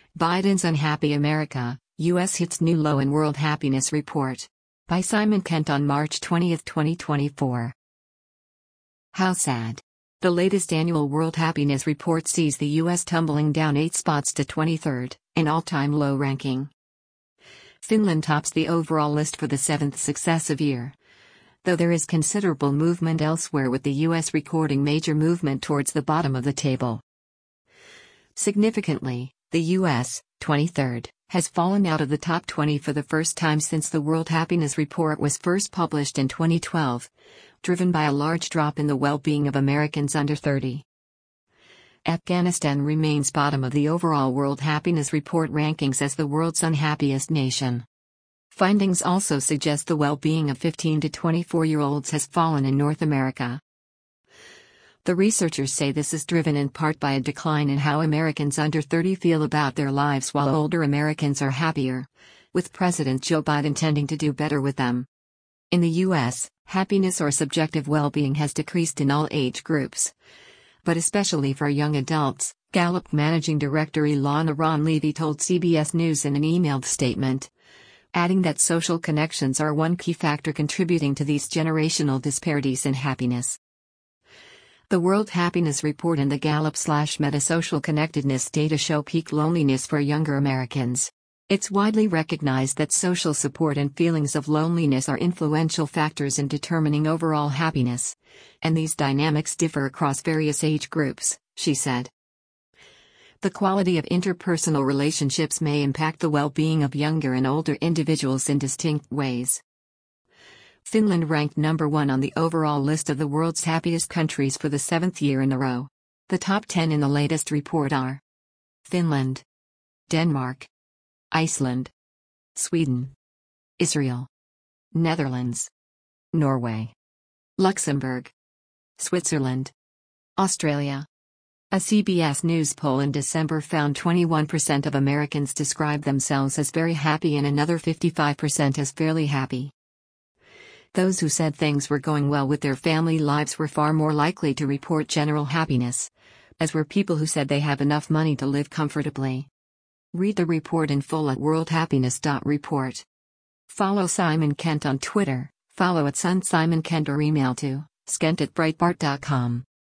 Biden's Unhappy America, U.S. hits new low in World Happiness Report. By Simon Kent on March 20, 2024. How sad. The latest annual World Happiness Report sees the U.S. tumbling down 8 spots to 23rd, an all-time low ranking. Finland tops the overall list for the 7th successive year, though there is considerable movement elsewhere, with the U.S. recording major movement towards the bottom of the table. Significantly, the U.S., 23rd, has fallen out of the top 20 for the first time since the World Happiness Report was first published in 2012, driven by a large drop in the well-being of Americans under 30. Afghanistan remains bottom of the overall World Happiness Report rankings as the world's unhappiest nation. Findings also suggest the well-being of 15 to 24-year-olds has fallen in North America. The researchers say this is driven in part by a decline in how Americans under 30 feel about their lives, while older Americans are happier, with President Joe Biden tending to do better with them. In the U.S., happiness or subjective well-being has decreased in all age groups, but especially for young adults, Gallup Managing Director Ilana Ron-Levy told CBS News in an emailed statement, adding that social connections are one key factor contributing to these generational disparities in happiness. The World Happiness Report and the Gallup/Meta social connectedness data show peak loneliness for younger Americans. It's widely recognized that social support and feelings of loneliness are influential factors in determining overall happiness, and these dynamics differ across various age groups, she said. The quality of interpersonal relationships may impact the well-being of younger and older individuals in distinct ways. Finland ranked number 1 on the overall list of the world's happiest countries for the 7th year in a row. The top 10 in the latest report are Finland, Denmark, Iceland, Sweden, Israel, Netherlands, Norway, Luxembourg, Switzerland, Australia. A CBS News poll in December found 21% of Americans describe themselves as very happy and another 55% as fairly happy. Those who said things were going well with their family lives were far more likely to report general happiness, as were people who said they have enough money to live comfortably. Read the report in full at worldhappiness.report. Follow Simon Kent on Twitter, follow @SunSimonKent or email to skent@breitbart.com.